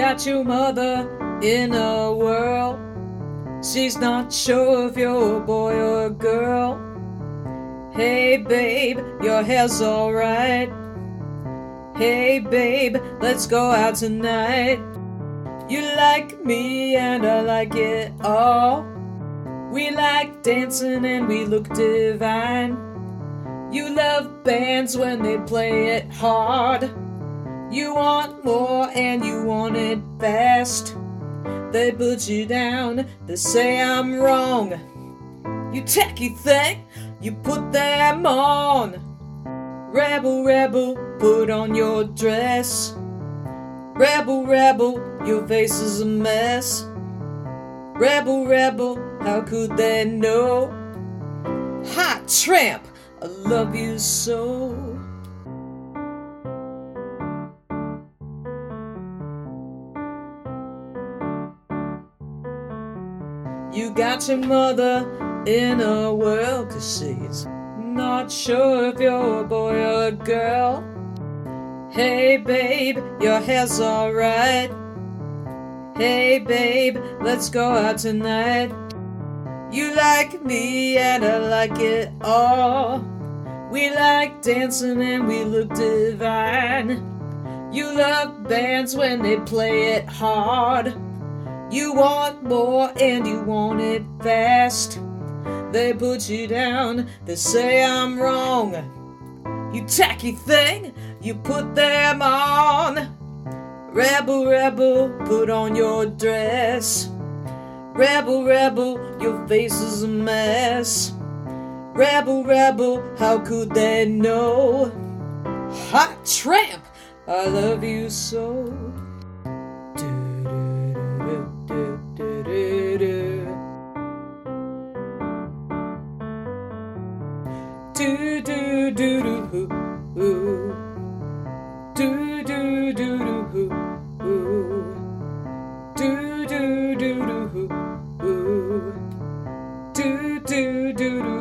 got your mother in a whirl. She's not sure if you're a boy or a girl. Hey babe, your hair's alright. Hey babe, let's go out tonight. You like me and I like it all. We like dancing and we look divine. You love bands when they play it hard. You want more and you want it fast. They put you down, they say I'm wrong. You tacky thing, you put them on. Rebel, rebel, put on your dress. Rebel, rebel, your face is a mess. Rebel, rebel, how could they know? Hot tramp, I love you so. You got your mother in a whirl, 'cause she's not sure if you're a boy or a girl. Hey babe, your hair's alright. Hey babe, let's go out tonight. You like me and I like it all. We like dancing and we look divine. You love bands when they play it hard. You want more and you want it fast. They put you down, they say I'm wrong. You tacky thing, you put them on. Rebel, rebel, put on your dress. Rebel, rebel, your face is a mess. Rebel, rebel, how could they know? Hot tramp, I love you so. Do do do do hoo hoo. Do do do do hoo hoo. Do do do do hoo hoo. Do do do do.